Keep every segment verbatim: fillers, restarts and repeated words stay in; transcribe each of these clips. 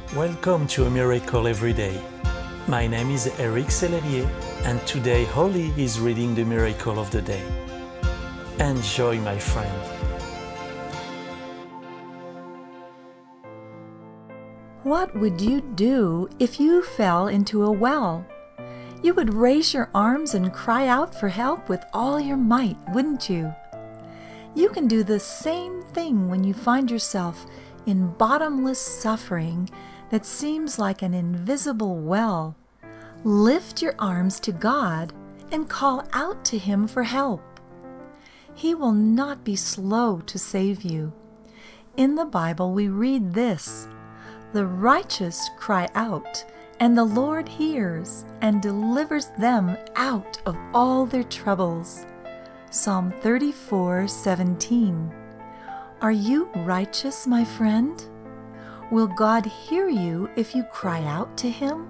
Welcome to A Miracle Every Day. My name is Eric Sellerier, and today Holly is reading the Miracle of the Day. Enjoy, my friend. What would you do if you fell into a well? You would raise your arms and cry out for help with all your might, wouldn't you? You can do the same thing when you find yourself in bottomless suffering that seems like an invisible well. Lift your arms to God and call out to Him for help. He will not be slow to save you. In the Bible we read this: "The righteous cry out, and the Lord hears and delivers them out of all their troubles." Psalm thirty-four seventeen. Are you righteous, my friend? Will God hear you if you cry out to Him?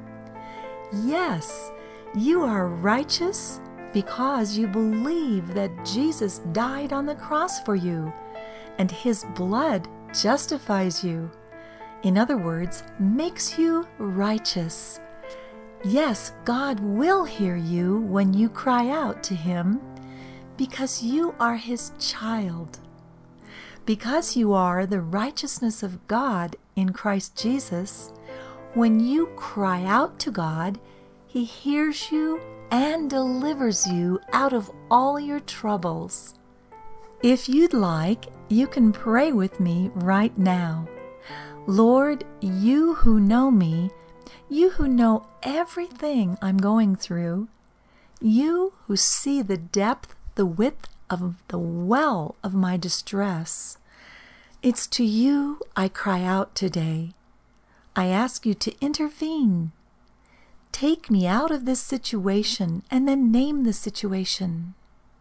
Yes, you are righteous because you believe that Jesus died on the cross for you, and His blood justifies you. In other words, makes you righteous. Yes, God will hear you when you cry out to Him because you are His child. Because you are the righteousness of God in Christ Jesus, when you cry out to God, He hears you and delivers you out of all your troubles. If you'd like, you can pray with me right now. Lord, you who know me, you who know everything I'm going through, you who see the depth, the width of the well of my distress, it's to you I cry out today. I ask you to intervene. Take me out of this situation and then name the situation.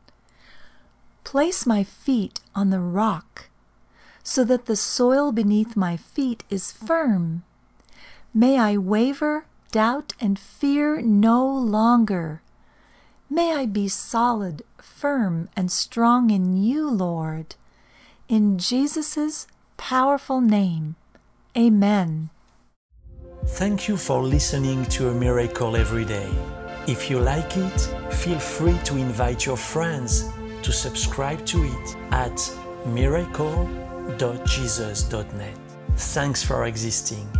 Place my feet on the rock so that the soil beneath my feet is firm. May I waver, doubt, and fear no longer. May I be solid, firm, and strong in you, Lord. In Jesus' powerful name, amen. Thank you for listening to A Miracle Every Day. If you like it, feel free to invite your friends to subscribe to it at miracle dot jesus dot net. Thanks for existing.